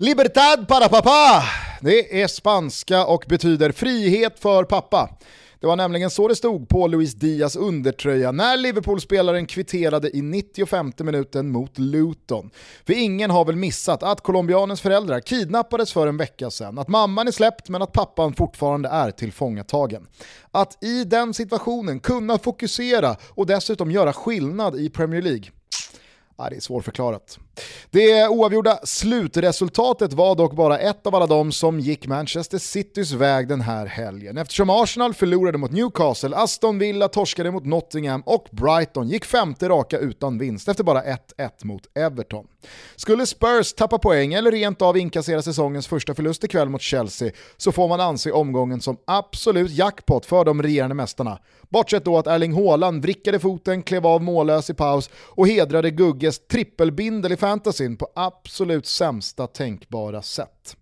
Libertad para papá! Det är spanska och betyder frihet för pappa. Det var nämligen så det stod på Luis Diaz undertröja när Liverpool-spelaren kvitterade i 95 minuten mot Luton. För ingen har väl missat att colombianens föräldrar kidnappades för en vecka sedan. Att mamman är släppt men att pappan fortfarande är tillfångatagen. Att i den situationen kunna fokusera och dessutom göra skillnad i Premier League. Det är svårförklarat. Det oavgjorda slutresultatet var dock bara ett av alla de som gick Manchester Citys väg den här helgen. Eftersom Arsenal förlorade mot Newcastle, Aston Villa torskade mot Nottingham och Brighton gick femte raka utan vinst efter bara 1-1 mot Everton. Skulle Spurs tappa poäng eller rent av inkassera säsongens första förlust ikväll mot Chelsea så får man anse omgången som absolut jackpot för de regerande mästarna. Bortsett då att Erling Haaland vrickade foten, klev av mållös i paus och hedrade Gugges trippelbindel i fantasyn på absolut sämsta tänkbara sätt.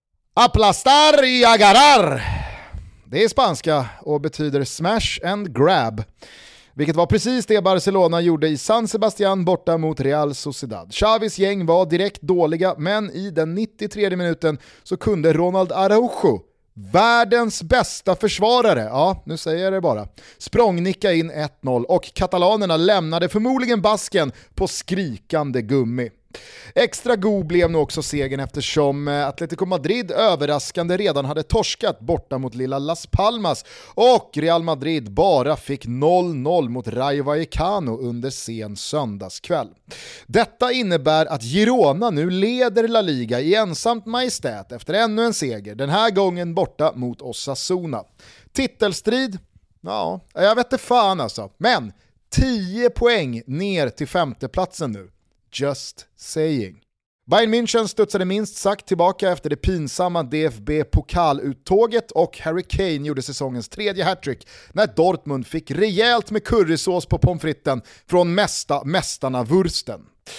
Aplastar y agarrar! Det är spanska och betyder smash and grab. Vilket var precis det Barcelona gjorde i San Sebastián borta mot Real Sociedad. Xavis gäng var direkt dåliga, men i den 93:e minuten så kunde Ronald Araujo, världens bästa försvarare, ja nu säger jag det bara, språngnicka in 1-0 och katalanerna lämnade förmodligen basken på skrikande gummi. Extra god blev nog också segern eftersom Atletico Madrid överraskande redan hade torskat borta mot lilla Las Palmas och Real Madrid bara fick 0-0 mot Rayo Vallecano under sen söndagskväll. Detta innebär att Girona nu leder La Liga i ensamt majestät efter ännu en seger, den här gången borta mot Osasuna. Titelstrid? Ja, jag vet inte fan alltså, men 10 poäng ner till femteplatsen nu. Just saying. Bayern München studsade minst sagt tillbaka efter det pinsamma DFB-pokaluttåget och Harry Kane gjorde säsongens tredje hattrick när Dortmund fick rejält med currysås på pommes fritesen från mästarna Wursten.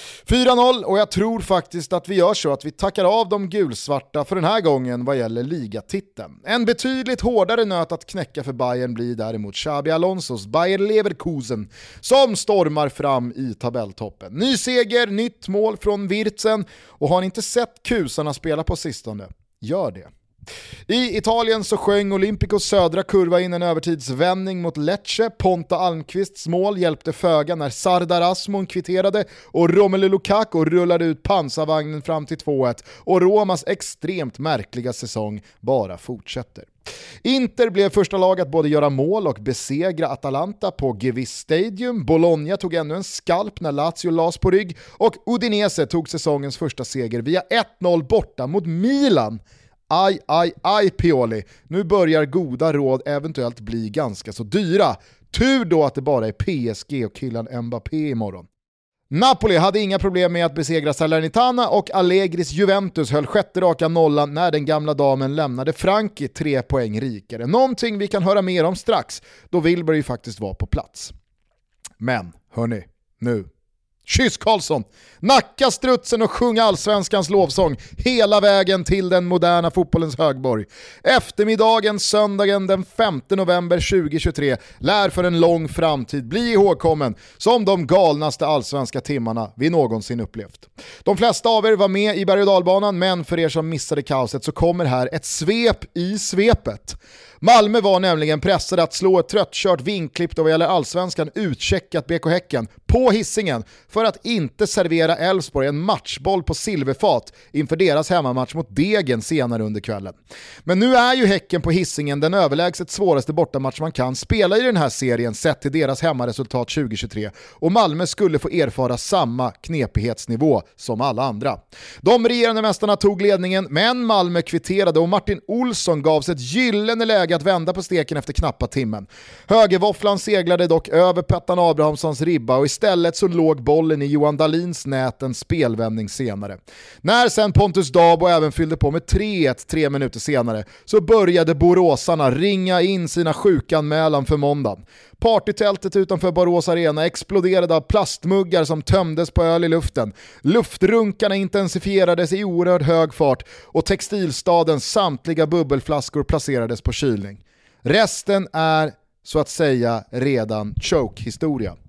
4-0 och jag tror faktiskt att vi gör så att vi tackar av de gulsvarta för den här gången vad gäller ligatiteln. En betydligt hårdare nöt att knäcka för Bayern blir däremot Xabi Alonsos Bayer Leverkusen som stormar fram i tabelltoppen. Ny seger, nytt mål från Wirtzen och har ni inte sett kusarna spela på sistone? Gör det. I Italien så sjöng Olympicos södra kurva in en övertidsvändning mot Lecce. Ponta Almqvists mål hjälpte föga när Sardar Asmon kvitterade och Romelu Lukaku rullade ut pansarvagnen fram till 2-1 och Romas extremt märkliga säsong bara fortsätter. Inter blev första lag att både göra mål och besegra Atalanta på Gevis Stadium. Bologna tog ännu en skalp när Lazio las på rygg och Udinese tog säsongens första seger via 1-0 borta mot Milan. Aj Pioli, nu börjar goda råd eventuellt bli ganska så dyra. Tur då att det bara är PSG och killen Mbappé imorgon. Napoli hade inga problem med att besegra Salernitana och Allegris Juventus höll sjätte raka nollan när den gamla damen lämnade Frankie 3 poäng rikare. Någonting vi kan höra mer om strax, då Wilbur ju faktiskt var på plats. Men hörni, nu kyss Karlsson, nacka strutsen och sjunga allsvenskans lovsång hela vägen till den moderna fotbollens högborg. Eftermiddagen söndagen den 5 november 2023 lär för en lång framtid bli ihågkommen som de galnaste allsvenska timmarna vi någonsin upplevt. De flesta av er var med i berg- och dalbanan, men för er som missade kaoset så kommer här ett svep i svepet. Malmö var nämligen pressade att slå ett tröttkört vinklippt och vad gäller allsvenskan utcheckat BK Häcken på Hisingen för att inte servera Elfsborg en matchboll på silverfat inför deras hemmamatch mot Degen senare under kvällen. Men nu är ju Häcken på Hisingen den överlägset svåraste bortamatch man kan spela i den här serien sett till deras hemmaresultat 2023 och Malmö skulle få erfara samma knepighetsnivå som alla andra. De regerande mästarna tog ledningen, men Malmö kvitterade och Martin Olsson gavs ett gyllene läge att vända på steken efter knappa timmen. Högervåfflan seglade dock över Pettan Abrahamssons ribba och istället så låg bollen i Johan Dahlins nät en spelvändning senare. När sen Pontus Dabo även fyllde på med 3-1 3 minuter senare så började boråsarna ringa in sina sjukanmälan för måndagen. Partytältet utanför Borås Arena exploderade av plastmuggar som tömdes på öl i luften. Luftrunkarna intensifierades i oerhörd hög fart och textilstadens samtliga bubbelflaskor placerades på kylning. Resten är så att säga redan choke-historia.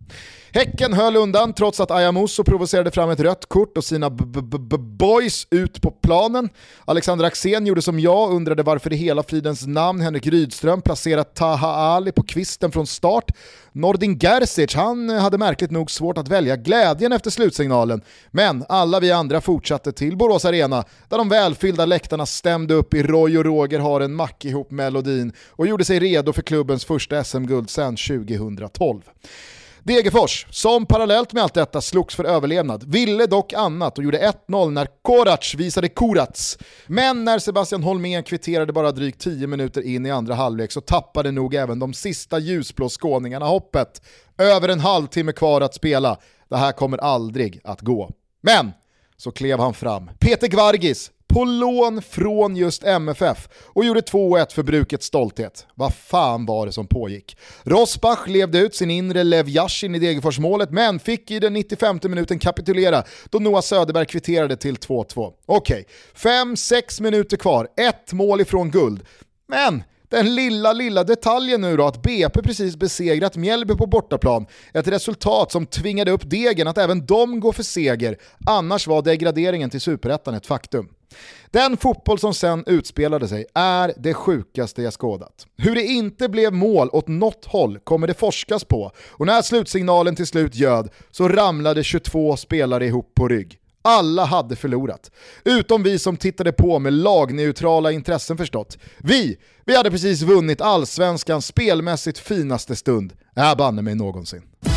Häcken höll undan trots att Ayamuso provocerade fram ett rött kort och sina boys ut på planen. Alexander Axén gjorde som jag, undrade varför i hela fridens namn Henrik Rydström placerat Taha Ali på kvisten från start. Nordin Gerzic, han hade märkligt nog svårt att välja glädjen efter slutsignalen. Men alla vi andra fortsatte till Borås Arena där de välfyllda läktarna stämde upp i Roy och Roger har en mack ihop melodin och gjorde sig redo för klubbens första SM-guld sedan 2012. Degerfors, som parallellt med allt detta slogs för överlevnad, ville dock annat och gjorde 1-0 när Korac visade Kurats. Men när Sebastian Holmén kvitterade bara drygt 10 minuter in i andra halvlek så tappade nog även de sista ljusblå skåningarna hoppet. Över en halvtimme kvar att spela. Det här kommer aldrig att gå. Men så klev han fram. Peter Gvargis på lån från just MFF och gjorde 2-1 för brukets stolthet. Vad fan var det som pågick? Rosbach levde ut sin inre Lev Yashin i Degerfors-målet men fick i den 95 minuten kapitulera då Noah Söderberg kvitterade till 2-2. Okej, 5-6 minuter kvar, 1 mål ifrån guld. Men den lilla detaljen nu då att BP precis besegrat Mjällby på bortaplan. Ett resultat som tvingade upp Degen att även de går för seger. Annars var degraderingen till Superettan ett faktum. Den fotboll som sen utspelade sig är det sjukaste jag skådat. Hur det inte blev mål åt något håll kommer det forskas på. Och när slutsignalen till slut göd så ramlade 22 spelare ihop på rygg. Alla hade förlorat. Utom vi som tittade på med lagneutrala intressen förstått. Vi hade precis vunnit allsvenskans spelmässigt finaste stund. Banne mig någonsin.